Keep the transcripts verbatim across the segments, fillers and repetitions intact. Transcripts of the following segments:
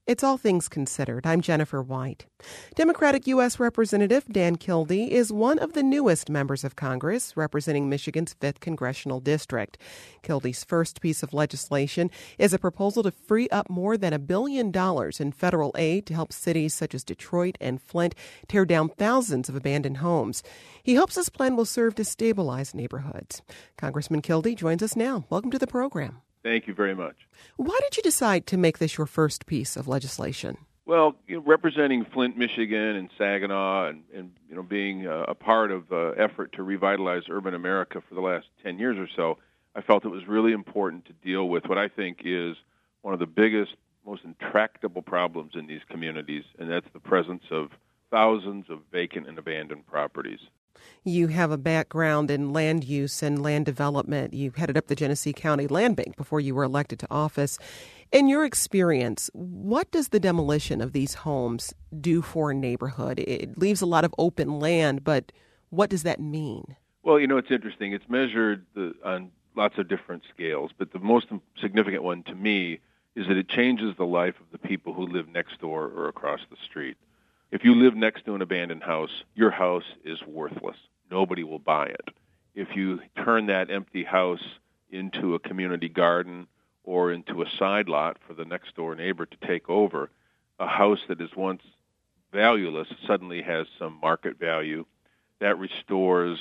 It's All Things Considered. I'm Jennifer White. Democratic U S Representative Dan Kildee is one of the newest members of Congress representing Michigan's fifth Congressional District. Kildee's first piece of legislation is a proposal to free up more than a billion dollars in federal aid to help cities such as Detroit and Flint tear down thousands of abandoned homes. He hopes this plan will serve to stabilize neighborhoods. Congressman Kildee joins us now. Welcome to the program. Thank you very much. Why did you decide to make this your first piece of legislation? Well, you know, representing Flint, Michigan, and Saginaw, and, and you know, being uh, a part of the uh, effort to revitalize urban America for the last ten years or so, I felt it was really important to deal with what I think is one of the biggest, most intractable problems in these communities, and that's the presence of thousands of vacant and abandoned properties. You have a background in land use and land development. You headed up the Genesee County Land Bank before you were elected to office. In your experience, what does the demolition of these homes do for a neighborhood? It leaves a lot of open land, but what does that mean? Well, you know, it's interesting. It's measured the, on lots of different scales, but the most significant one to me is that it changes the life of the people who live next door or across the street. If you live next to an abandoned house, your house is worthless. Nobody will buy it. If you turn that empty house into a community garden or into a side lot for the next door neighbor to take over, a house that is once valueless suddenly has some market value. That restores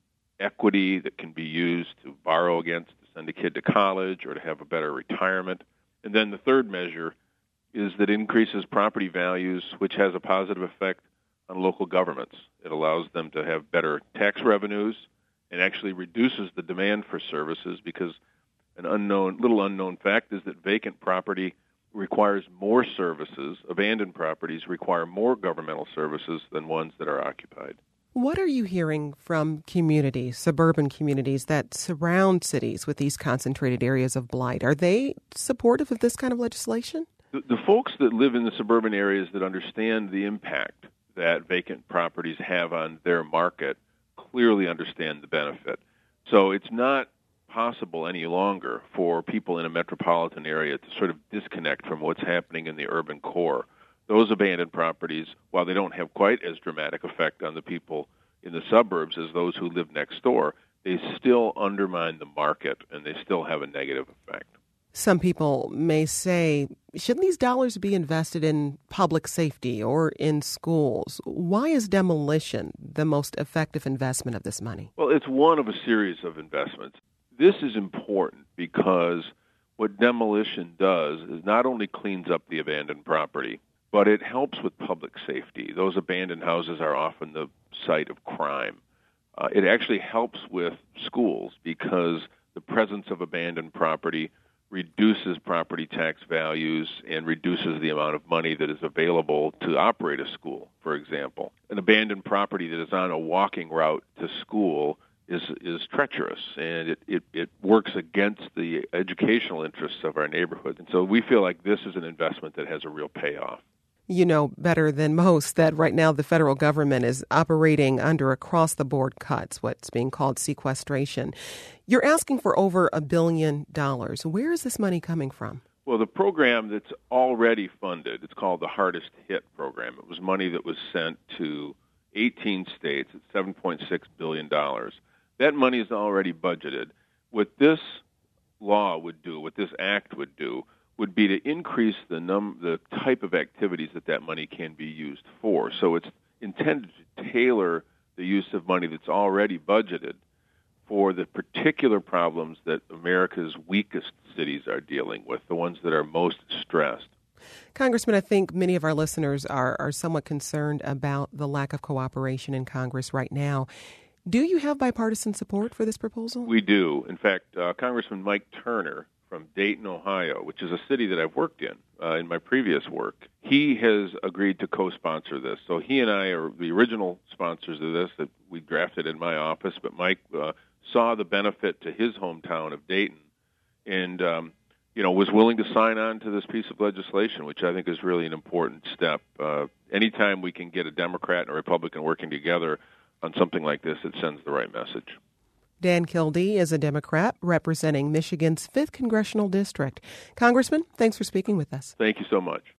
equity that can be used to borrow against to send a kid to college or to have a better retirement. And then the third measure is that increases property values, which has a positive effect on local governments. It allows them to have better tax revenues and actually reduces the demand for services because an unknown, little unknown fact is that vacant property requires more services. Abandoned properties require more governmental services than ones that are occupied. What are you hearing from communities, suburban communities that surround cities with these concentrated areas of blight? Are they supportive of this kind of legislation? The, the folks that live in the suburban areas that understand the impact that vacant properties have on their market clearly understand the benefit. So it's not possible any longer for people in a metropolitan area to sort of disconnect from what's happening in the urban core. Those abandoned properties, while they don't have quite as dramatic effect on the people in the suburbs as those who live next door, they still undermine the market and they still have a negative effect. Some people may say, shouldn't these dollars be invested in public safety or in schools? Why is demolition the most effective investment of this money? Well, it's one of a series of investments. This is important because what demolition does is not only cleans up the abandoned property, but it helps with public safety. Those abandoned houses are often the site of crime. Uh, it actually helps with schools because the presence of abandoned property reduces property tax values and reduces the amount of money that is available to operate a school, for example. An abandoned property that is on a walking route to school is is treacherous, and it, it, it works against the educational interests of our neighborhood. And so we feel like this is an investment that has a real payoff. You know better than most that right now the federal government is operating under across-the-board cuts, what's being called sequestration. You're asking for over a billion dollars. Where is this money coming from? Well, the program that's already funded, it's called the Hardest Hit program. It was money that was sent to eighteen states at seven point six billion dollars. That money is already budgeted. What this law would do, what this act would do, would be to increase the num the type of activities that that money can be used for. So it's intended to tailor the use of money that's already budgeted for the particular problems that America's weakest cities are dealing with, the ones that are most stressed. Congressman, I think many of our listeners are, are somewhat concerned about the lack of cooperation in Congress right now. Do you have bipartisan support for this proposal? We do. In fact, uh, Congressman Mike Turner from Dayton, Ohio, which is a city that I've worked in uh, in my previous work, he has agreed to co-sponsor this. So he and I are the original sponsors of this that we drafted in my office, but Mike uh, saw the benefit to his hometown of Dayton and, um, you know, was willing to sign on to this piece of legislation, which I think is really an important step. Uh, anytime we can get a Democrat and a Republican working together on something like this, it sends the right message. Dan Kildee is a Democrat representing Michigan's fifth Congressional District. Congressman, thanks for speaking with us. Thank you so much.